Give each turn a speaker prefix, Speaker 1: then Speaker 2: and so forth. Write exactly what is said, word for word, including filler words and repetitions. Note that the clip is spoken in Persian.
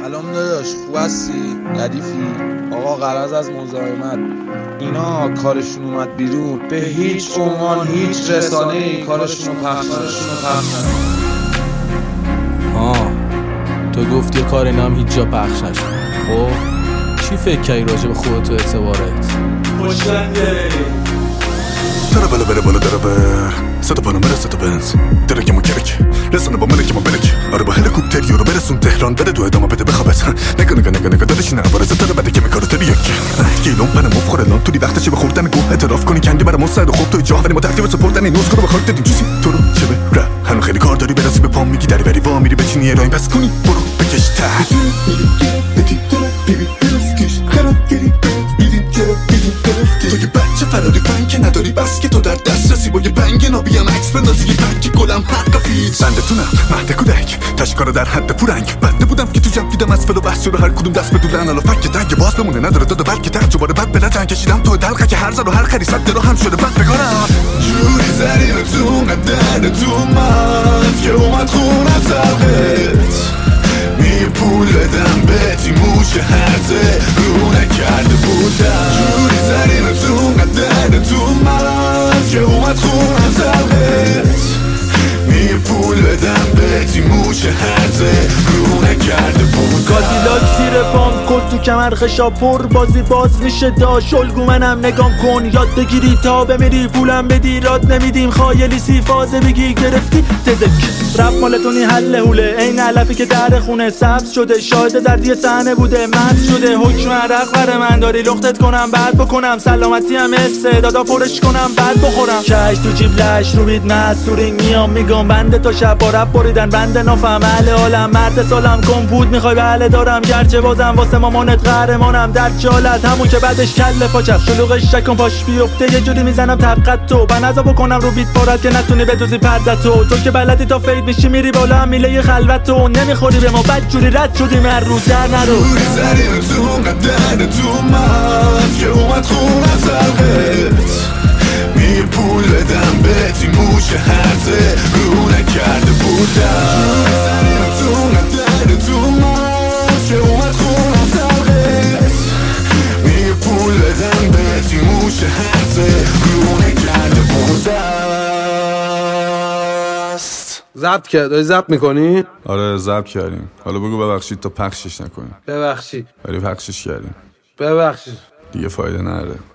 Speaker 1: سلام داداش، خوب هستی؟ ردیفی؟ آقا غرض از مزاحمت، اینا کارشون اومد بیرون، به هیچ عنوان هیچ رسانه‌ای کارشون رو پخش نکنه.
Speaker 2: آه تو گفتی کار اینا هم هیچ جا پخش نشه. خب چی فکر کردی راجع به خودت و اعتبارت؟
Speaker 1: خوشلنگه
Speaker 3: داره بالا بره بالا داره بر صدا پانو بره صدا بنز داره که ما کرک رسانه با منه که ما برک آره با هلیکوپتر یورو برسون تهران بره دو ادامه بده بخوابت نگه نگه نگه نگه داره شینه عبارزه داره بده که میکارو تری یک گیلون پنه مفخوره لان تولی وقتشه به خوردن گوه اعتراف کنی کنگی برای مستعد و خوب توی جاه ولی ما ترتیب سپردن این نوز رو بخواید دادیم چیزی تو رو چه به ره هنو خیلی کار داری برسی به پام میگی دری بری وا میری بچینی اراین پس کنی برو بکش ته تو یه بچه فراری فن که نداری بس که تو در دست رسی با یه بنگ نابیم عکس بندازی یه پنگ گلم حق فیت بندتونم مهد کودک تشکار در حد پورنگ بنده بودم که تو جمع دیدم از فل و بحث رو هر کدوم دست بدولن الا فک دنگ باز بمونه نداره داده بلکه تجرباره بد بلد جنگ کشیدم تو دلقه که هر زر و هر خری صد درو هم شده بد بگارم جوری زرین تو قدر تو من که اومد خونم زرقت می پول بدم بهتی موش هرزه رو نکرده بودم جوری زرین تو قدر تو من که اومد خونم زرقت می پول بدم بهتی موش هرزه رو نکرده بودم
Speaker 4: کادیلاک زیر پام کل تو کمر خشاپور بازی باز میشه داش الگو منم نگام کن یاد بگیری تا بمیری پولم بدی راد نمیدیم خایلی سی فازه بگی گرفتی تزک رب مالتونی حل هوله این علفی که در خونه سبز شده شاهد زردی صحنه بوده مست شده حکم عرق بر من داری لختت کنم بعد بکنم سلامتی هم استعدادا پرش کنم بعد بخورم کش تو جیب لش رو بید مستورینگ میام میگم بنده تا شب با رب بریدن بنده نافهم اهل عالم مرد سالم کمپود میخوای بله دارم گرچه بازم واسه مامانت قهرمانم در جالت همون که بعدش کله پاچه شلوغش شکن پاش بیفته یه جوری میزنم طبقت تو بنظا بکنم رو بیت پارت که نتونی بدوزی پردتو تو که بلدی تا فید میشی میری بالا هم میله خلوت تو نمیخوری به ما بد جوری رد شدیم هر روز در نرو
Speaker 3: جوری زرین تو قدر تو من که اومد خونم زرقت می پول بدم بهتی موش هرزه رو نکرده بودم جوری زرین تو قدر تو من که اومد خونم زرقت می پول بدم بهتی موش هرزه رو نکرده بودم
Speaker 5: ضبط کرد. داری ضبط میکنی؟
Speaker 6: آره ضبط کردیم. حالا بگو ببخشید تا پخشش نکنیم.
Speaker 5: ببخشید
Speaker 6: ولی پخشش کردیم.
Speaker 5: ببخشید
Speaker 6: دیگه فایده نداره.